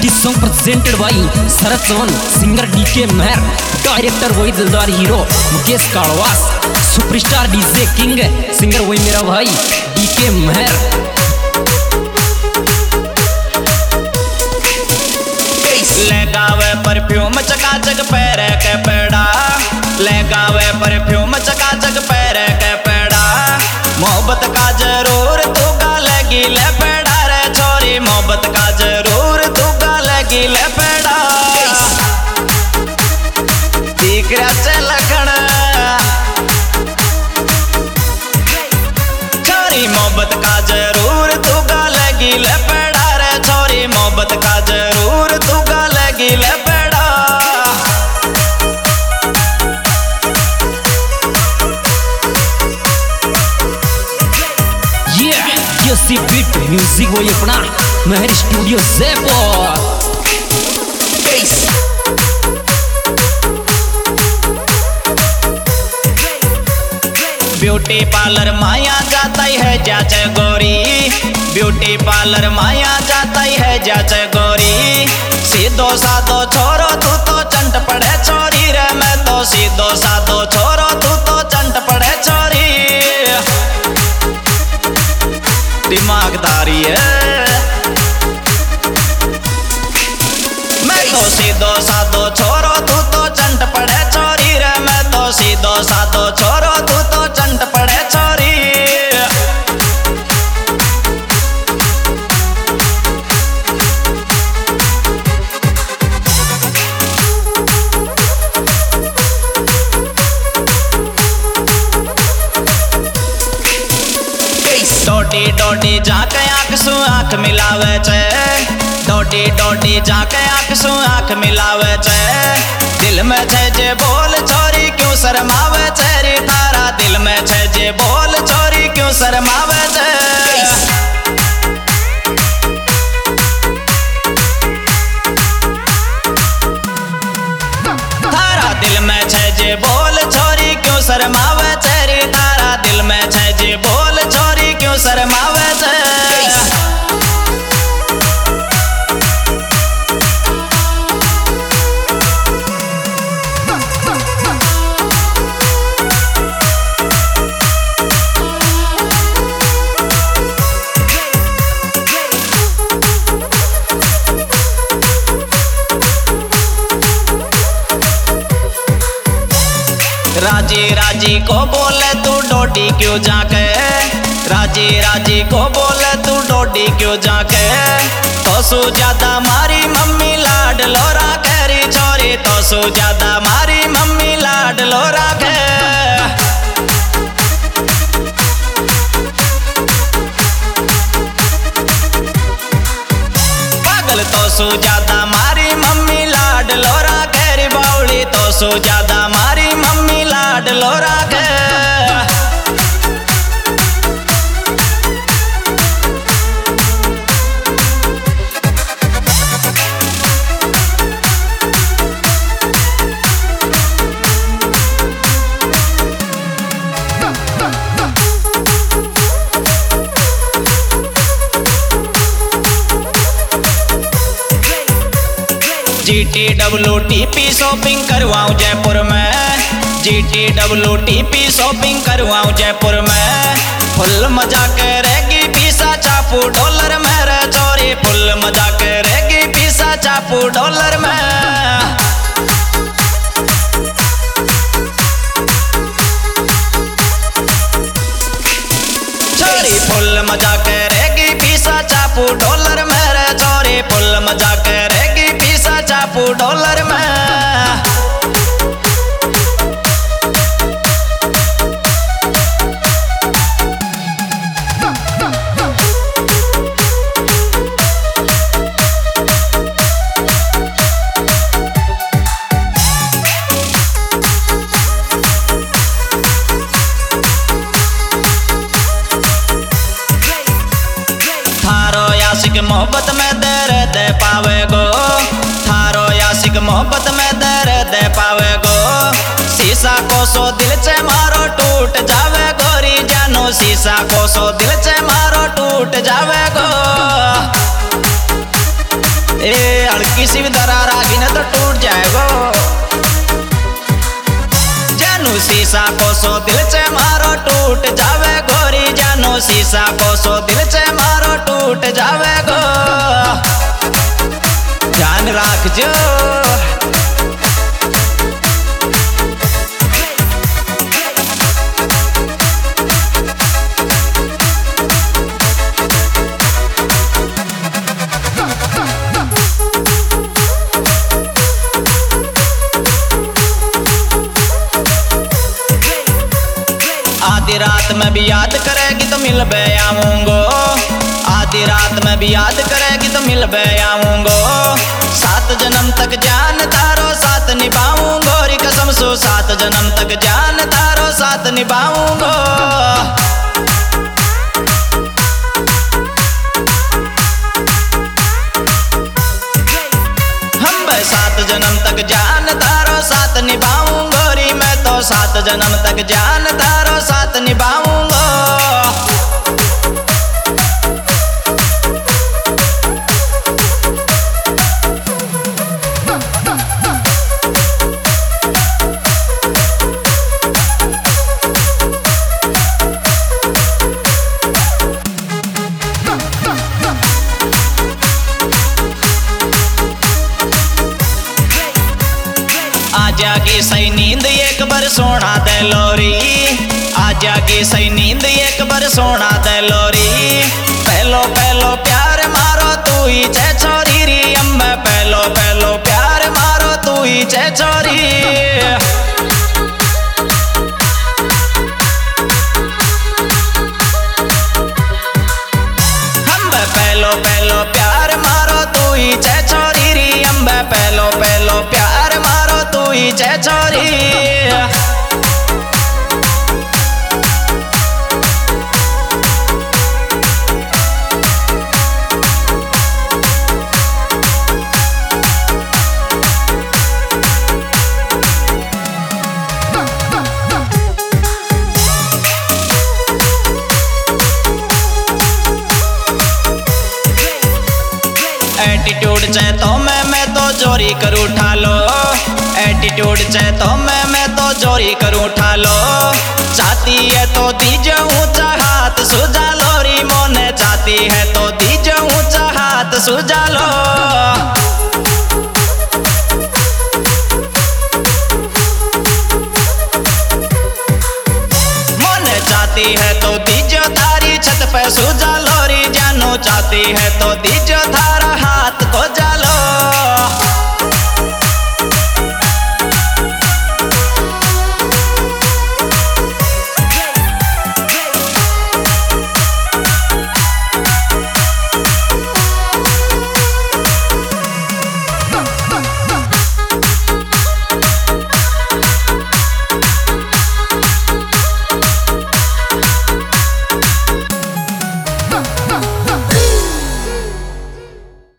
This song presented by Sarath Chavan, singer DK Meher, director वही दिलदार hero Mukesh Kadwas, superstar DJ King, singer वही मेरा भाई DK Meher। लगावे परफ्यूम चकाचक पैर के पेड़ा, लगावे परफ्यूम चकाचक पैर के पेड़ा, मोहब्बत का जरूर तू का लगी ले पेड़ा रे छोरी, मोहब्बत का जरूर तू का लगी ले पेड़ा। दीकरा से लखन छोरी, मोहब्बत का जरूर तू का लगी ले पेड़ा रे छोरी, मोहब्बत का जरूर तू का लगी ले पेड़ा। सी बीट म्यूजिक वही अपना Meher studio Jaipur. Beauty parlour माया जाता है जाचे गोरी, ब्यूटी पार्लर माया जाता है जाचे गोरी, सीधो साधो छोरो तू तो चंट पड़े छोरी रे, मैं तो सीधो साधो छोरो तू तो चंट पड़े छोरी। दिमागदारी है मैं तो सीधो साधो छोरो तू तो चंट पड़े छोरी रे, मैं तो सीधो साधो छोरो तू तो चंट पड़े छोरी। डोडी डोडी जाके आँख सु आँख मिलावे छे, डोडी डोडी जाके आँख सु आँख मिलावे छे, दिल में छे जे बोल छोरी क्यों शर्मावे छे रे तारा, दिल में छे जे बोल छोरी क्यों शर्मावे छे। तारा दिल में छे जे बोल छोरी क्यों शर्मावे छे रे तारा, दिल में छे जे बोल छोरी क्यों शर्मावे छे। राजी राजी को बोले तू डोडी क्यों जाके, राजी राजी को बोले तू डोडी क्यों जाके, तो सु ज्यादा मारी मम्मी लाड लो राखे री छोरी, तो सु ज्यादा मारी मम्मी लाड लो राखे। पागल तो सु ज्यादा मारी मम्मी लाड लो राखे री बावली, तो सु ज्यादा मारी मम्मी लाड लो राखे। GTWTP शॉपिंग करवाऊं जयपुर में, GTWTP शॉपिंग करवाऊं जयपुर में, फुल मजा करेगी पीसा चापू डॉलर में रे चोरी, फुल मजा करेगी पीसा चापू डॉलर में। छोरी फुल मजा करेगी पीसा चापू डॉलर में रे चोरी, फुल मजा करेगी पीसा चापू डॉलर में। मोहब्बत में दर्द पावे गो, थारो यासिक मोहब्बत में दर्द पावे गो, शीशा को सो दिल से मारो टूट जावे गोरी जानो, शीशा को सो दिल से मारो टूट जावे गो। ए हल्की सी भी दरार आ गई ना तो टूट जाएगा। जानू शीशा कोसो दिल से मारो टूट जावे गोरी, जानू शीशा कोसो दिल से मारो टूट जावे गो। ध्यान रखजो। आधी रात में भी याद करेगी तो मिल बे आऊंगो, आधी रात में भी याद करेगी तो मिल बे आऊंगो। 7 जन्म तक जान तारो साथ निभाऊंगो री कसम सो, 7 जन्म तक जान तारो साथ निभाऊंगो। हम 7 जन्म तक जान तारो साथ निभाऊंगो री, मैं तो 7 जन्म तक जान तारो साथ निभाऊंगो। आजा की सही नींद एक बार सोना दे लोरी, आजा की सही नींद एक बार सोना दे लोरी। पहलो पहलो प्यार मारो तू ही चे छोरी री, अम्मे पहलो पहलो प्यार मारो तू ही चे छोरी। पहलो पहलो प्यार मारो तू ही चे छोरी री, अम्बे पहलो पहलो प्यार मारो तू ही चे छोरी। एटीट्यूड चाहे तो मैं तो जोरी करूँ उठा लो, एटीट्यूड चाहे तो मैं तो जोरी करूँ उठा लो। चाहती है तो दीजिए ऊंचा हाथ सुझा लो री मोने, चाहती है तो दीजिए ऊंचा हाथ सुझा लो।